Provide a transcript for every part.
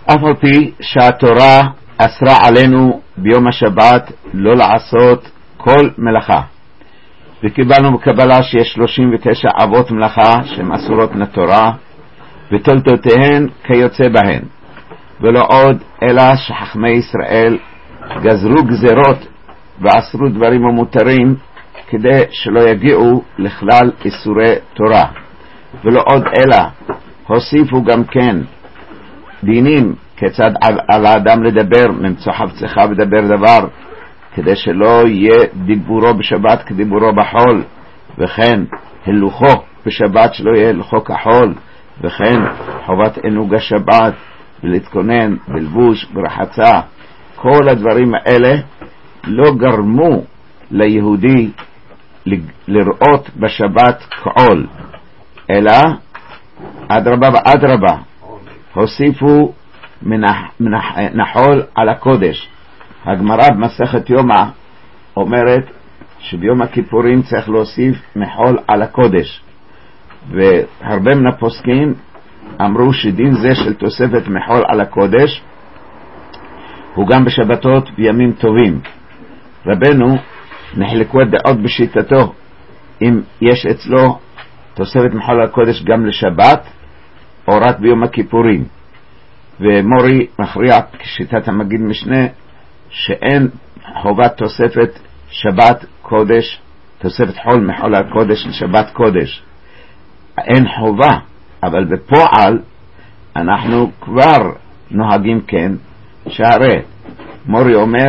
אף על פי שהתורה אסרה עלינו ביום השבת לא לעשות כל מלאכה, וקיבלנו בקבלה שיש 39 אבות מלאכה שהן אסורות מהתורה ותולדותיהן כיוצא בהן, ולא עוד אלא שחכמי ישראל גזרו גזרות ואסרו דברים המותרים כדי שלא יגיעו לכלל איסורי תורה, ולא עוד אלא הוסיפו גם כן דינים כיצד על האדם לדבר ממצוא חפצך ודבר דבר, כדי שלא יהיה דיבורו בשבת כדיבורו בחול, וכן הלוכו בשבת שלא יהיה הלוכו כחול, וכן חובת ענוג השבת ולהתכונן בלבוש ברחצה. כל הדברים האלה לא גרמו ליהודי לראות בשבת כעול, אלא אדרבה ואדרבה הוסיפו נחול על הקודש. הגמרא במסכת יומא אומרת שביום הכיפורים צריך להוסיף מחול על הקודש, והרבה מן הפוסקים אמרו שדין זה של תוספת מחול על הקודש הוא גם בשבתות בימים טובים. רבנו נחלקו הדעות בשיטתו אם יש אצלו תוספת מחול על הקודש גם לשבת או רק ביום הכיפורים, ומורי מכריע כשיטת המגיד משנה שאין חובת תוספת שבת קודש, תוספת חול מחול על קודש לשבת קודש, אין חובה, אבל בפועל אנחנו כבר נוהגים כן, שהרי מורי אומר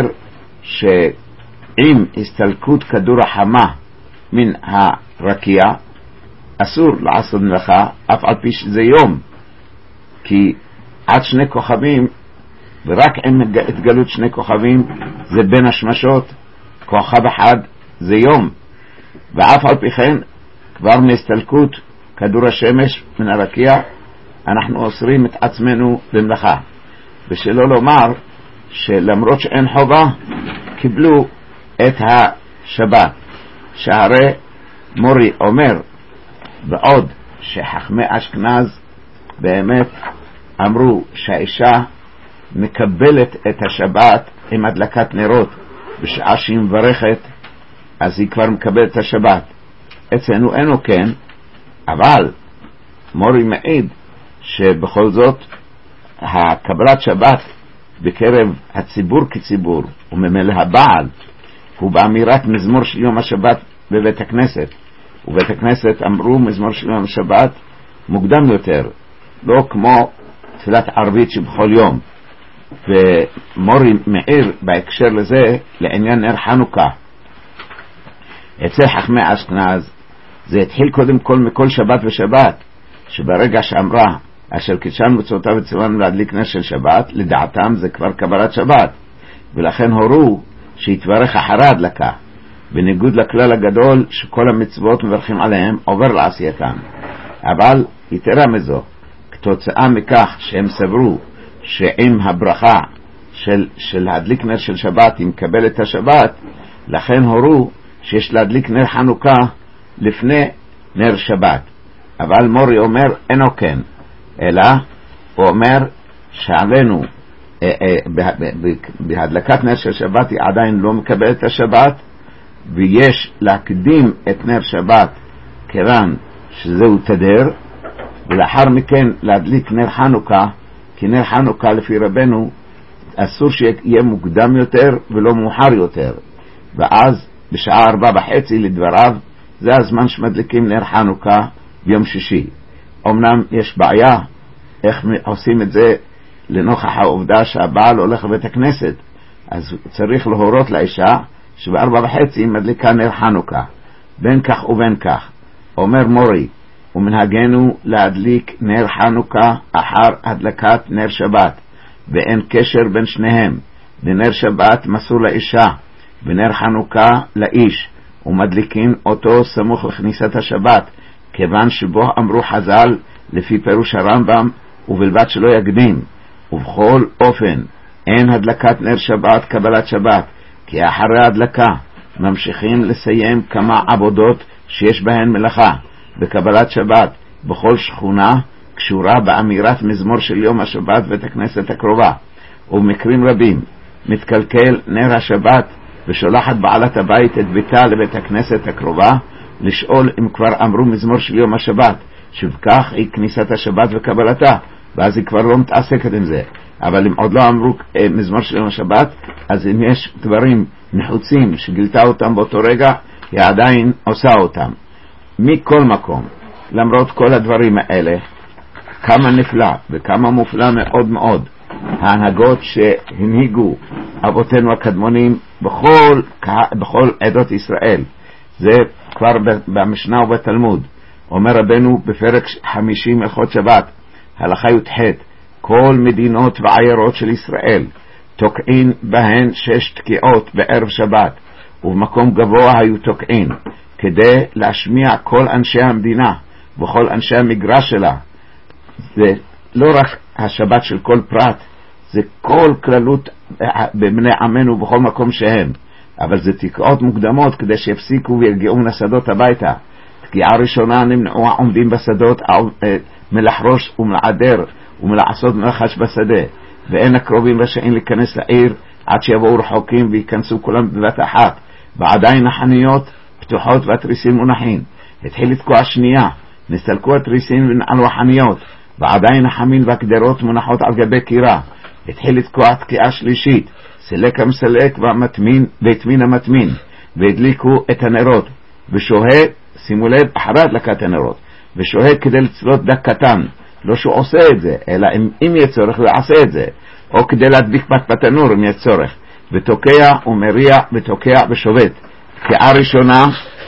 שעם הסתלקות כדור החמה מן הרקיע אסור לעשות מלאכה אף על פי שזה יום, כי עד 2 כוכבים, ורק עם התגלות 2 כוכבים זה בין השמשות, כוכב אחד זה יום, ואף על פי כן כבר מהסתלקות כדור השמש מן הרקיע אנחנו אוסרים את עצמנו במלאכה, ושלא לומר שלמרות שאין חובה קיבלו את השבת. שהרי מורי אומר בעוד שחכמי אשכנז באמת אמרו שהאישה מקבלת את השבת עם הדלקת נרות, בשעה שהיא מברכת אז היא כבר מקבלת את השבת. אצלנו אינו כן, אבל מורי מעיד שבכל זאת הקבלת שבת בקרב הציבור כציבור וממילא הבעל הוא באמירת מזמור של יום השבת בבית הכנסת, ובית הכנסת אמרו מזמור של יום השבת מוקדם יותר, לא כמו תפילת ערבית שבכל יום. ומורי מעיר בהקשר לזה לעניין נר חנוכה. אצל חכמי אשכנז זה התחיל קודם כל מכל שבת ושבת, שברגע שאמרה אשר קידשנו מצוותיו וציוונו להדליק נר של שבת, לדעתם זה כבר קבלת שבת, ולכן הורו שיתברך אחרי ההדלקה, בניגוד לכלל הגדול שכל המצוות מברכים עליהם עובר לעשייתם. אבל יתרה מזו, כתוצאה מכך שהם סברו שעם הברכה של להדליק נר של שבת היא מקבלת את השבת, לכן הורו שיש להדליק נר חנוכה לפני נר שבת. אבל מורי אומר אינו כן, אלא הוא אומר שעלינו בהדלקת נר של שבת היא עדיין לא מקבלת את השבת, ויש להקדים את נר שבת כיוון שזהו תדר, ולאחר מכן להדליק נר חנוכה, כי נר חנוכה לפי רבנו אסור שיהיה מוקדם יותר ולא מאוחר יותר, ואז בשעה 4:30 לדבריו זה הזמן שמדליקים נר חנוכה ביום שישי. אמנם יש בעיה איך עושים את זה לנוכח העובדה שהבעל הולך לבית הכנסת, אז צריך להורות לאישה שב4:30 מדליקה נר חנוכה. בין כך ובין כך אומר מורי, ומנהגנו להדליק נר חנוכה אחר הדלקת נר שבת, ואין קשר בין שניהם. בנר שבת מסור לאישה ונר חנוכה לאיש, ומדליקים אותו סמוך לכניסת השבת, כיוון שבו אמרו חז"ל לפי פירוש הרמב"ם ובלבד שלא יקדים. ובכל אופן אין הדלקת נר שבת קבלת שבת, כי אחרי ההדלקה ממשיכים לסיים כמה עבודות שיש בהן מלאכה. בקבלת שבת בכל שכונה קשורה באמירת מזמור של יום השבת בית הכנסת הקרובה, ובמקרים רבים מתקלקל נר השבת ושולחת בעלת הבית את ביתה לבית הכנסת הקרובה לשאול אם כבר אמרו מזמור של יום השבת, שבכך היא כניסת השבת וקבלתה, ואז היא כבר לא מתעסקת עם זה. אבל אם עוד לא אמרו מזמור של יום השבת, אז אם יש דברים נחוצים שגילתה אותם באותו רגע, היא עדיין עושה אותם. מכל מקום, למרות כל הדברים האלה, כמה נפלא וכמה מופלא מאוד מאוד ההנהגות שהנהיגו אבותינו הקדמונים בכל עדות ישראל. זה כבר במשנה ובתלמוד. אומר רבנו בפרק 50 הלכות שבת, הלכה י"ח, כל מדינות ועיירות של ישראל תוקעין בהן 6 תקיעות בערב שבת, ובמקום גבוה היו תוקעין, כדי להשמיע כל אנשי המדינה וכל אנשי המגרש שלה. זה לא רק השבת של כל פרט, זה כל כללות בבני עמנו בכל מקום שהם, אבל זה תקיעות מוקדמות כדי שיפסיקו וירגיעו מן השדות הביתה. תקיעה ראשונה נמנעו העומדים בשדות מלחרוש ומלעדר ומלעשות מלחש בשדה, ואין הקרובים רשאים להיכנס לעיר עד שיבואו רחוקים וייכנסו כולם בבת אחת, ועדיין החנויות פתוחות והתריסים מונחים. התחיל לתקוע שנייה, נסתלקו התריסים ונעלו החנויות, ועדיין החמין והקדרות מונחות על גבי קירה. התחיל לתקוע תקיעה שלישית, סלק המסלק והטמין המטמין, והדליקו את הנרות, ושוהה, שימו לב, אחרי הדלקת הנרות, ושוהה כדי לצלות דק קטן, לא שהוא עושה את זה, אלא אם יהיה צורך לעשה את זה, או כדי להדליק בתנור אם יהיה צורך, ותוקע ומריע ותוקע ושובת. תקיעה ראשונה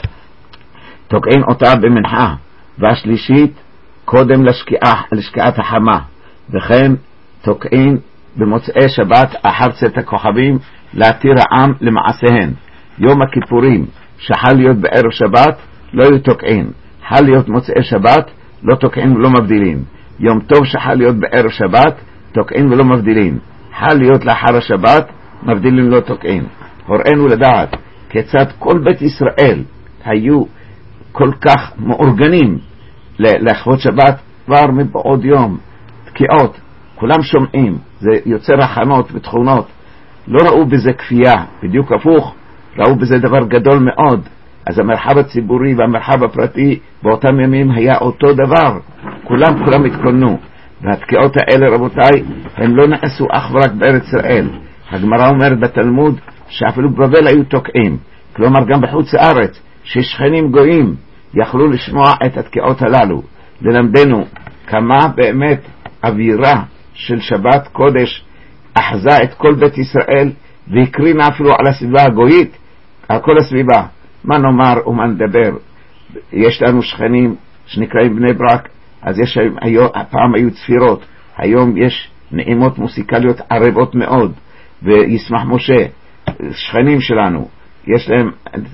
תוקעין אותה במנחה, והשלישית קודם לשקיעת החמה, וכן תוקעין במוצאי שבת אחר צאת הכוכבים להתיר העם למעשיהן. יום הכיפורים שחל להיות בערב שבת לא יהיו תוקעין, חל להיות מוצאי שבת לא תוקעין ולא מבדילים. יום טוב שחל להיות בערב שבת תוקעין ולא מבדילים, חל להיות לאחר השבת מבדילים לא תוקעין. הוראנו לדעת כיצד כל בית ישראל היו כל כך מאורגנים לכבוד שבת כבר מבעוד יום, תקיעות, כולם שומעים, זה יוצר הכנות ותכונות. לא ראו בזה כפייה, בדיוק הפוך, ראו בזה דבר גדול מאוד. אז המרחב הציבורי והמרחב הפרטי באותם ימים היה אותו דבר, כולם התכוננו. והתקיעות האלה רבותיי הם לא נעשו אך ורק בארץ ישראל. הגמרא אומרת בתלמוד שאפילו בבבל היו תוקעים, כלומר גם בחוץ לארץ ששכנים גויים יכלו לשמוע את התקיעות הללו, ללמדנו כמה באמת אווירה של שבת קודש אחזה את כל בית ישראל, והקרינה אפילו על הסביבה הגויית, על כל הסביבה. מה נאמר ומה נדבר? יש לנו שכנים שנקראים בני ברק, אז יש פעם היו צפירות, היום יש נעימות מוסיקליות ערבות מאוד, וישמח משה, שכנים שלנו יש להם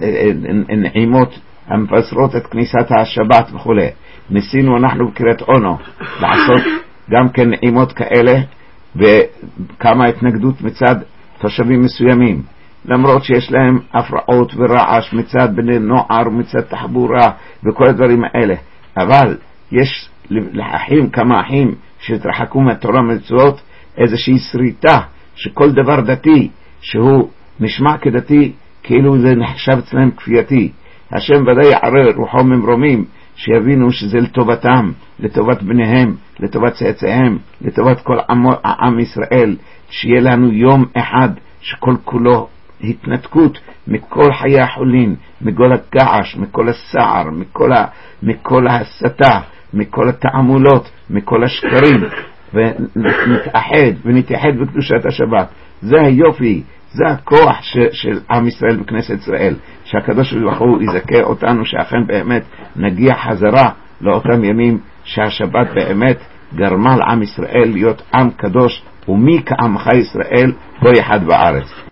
נעימות המפסרות את כניסת השבת וכו'. ניסינו אנחנו בקריית אונו לעשות גם כן נעימות כאלה, וכמה התנגדות מצד תושבים מסוימים, למרות שיש להם הפרעות ורעש מצד בני נוער ומצד תחבורה וכל הדברים האלה. אבל יש לאחים, כמה אחים שהתרחקו מהתורה ומצוות, איזושהי שריטה שכל דבר דתי שהוא נשמע כדתי כאילו זה נחשב אצלם כפייתי. השם ודאי יערר רוחו ממרומים, שיבינו שזה לטובתם, לטובת בניהם, לטובת צאצאיהם, לטובת כל עם ישראל, שיהיה לנו יום אחד שכל כולו התנתקות מכל חיי החולין, מכל הגעש, מכל הסער, מכל ההסתה, מכל התעמולות, מכל השקרים, ונתאחד בקדושת השבת. זה היופי, זה הכוח של עם ישראל בכנסת ישראל, שהקדוש ברוך הוא יזכה אותנו שאכן באמת נגיע חזרה לאותם ימים שהשבת באמת גרמה לעם ישראל להיות עם קדוש, ומי כעמך ישראל בו יחד בארץ.